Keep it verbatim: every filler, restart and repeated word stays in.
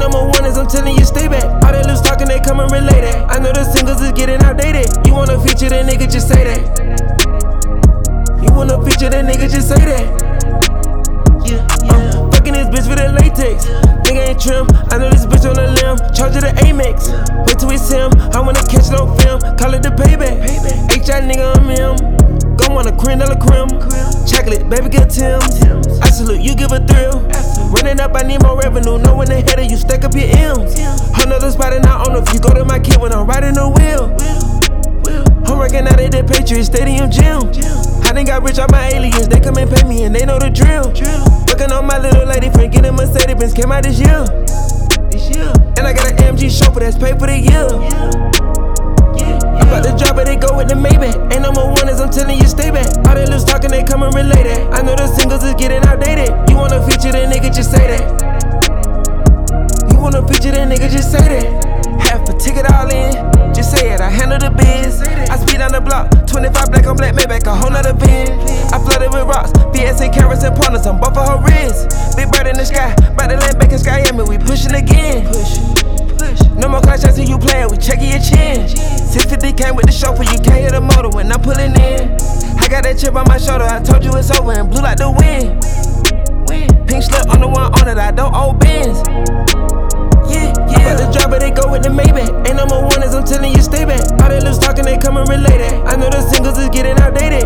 number one is I'm telling you stay back. All that loose talking, they come and relay that. I know the singles is getting outdated. You wanna feature that nigga, just say that. You wanna feature that nigga, just say that. Yeah, yeah. I'm fucking this bitch with a latex. Nigga ain't trim, I know this bitch on the limb. Charge it to Amex. Wait till it's him, I wanna catch it on film. Call it the payback. H I nigga, I'm him. Go on a cream, dollar creme. Chocolate, baby, get Tim. I salute, you give a thrill. Running up, I need more revenue. Know when they head of you, stack up your M's. Another spot and I own if you go to my kid when I'm riding the wheel. I'm working out at the Patriot Stadium gym. I done got rich off my alias, they come and pay me and they know the drill. Working on my little lady friend, getting Mercedes Benz, came out this year. And I got an A M G chauffeur that's paid for the year. I'm about to drop it, they go with the Maybach. Ain't number one as I'm telling you stay back. All that loose talking, they come and relay that. I know the singles is getting outdated. You wanna feature that nigga, just say that. You wanna feature that nigga, just say that. Half a ticket all in, just say it, I handle the biz. I speed on the block, twenty-five black on black Maybach, a whole nother bin. I flooded with rocks, V S and carrots and pointers on both of her wrists. Big bird in the sky, bout to land back in Skyami, we pushing again. No more class shots till you playin', we checking your chin. six fifty came with the chauffeur, you can't hear the motor when I'm pulling in. I got that chip on my shoulder, I told you it's over and blew like the wind. Pink slip on the one on it, I don't owe Benz. Yeah, yeah. I'm about to drop it, they go with the Maybach. Ain't number one as I'm telling you stay back. All that loose talking, they come and relay that. I know the singles is getting outdated.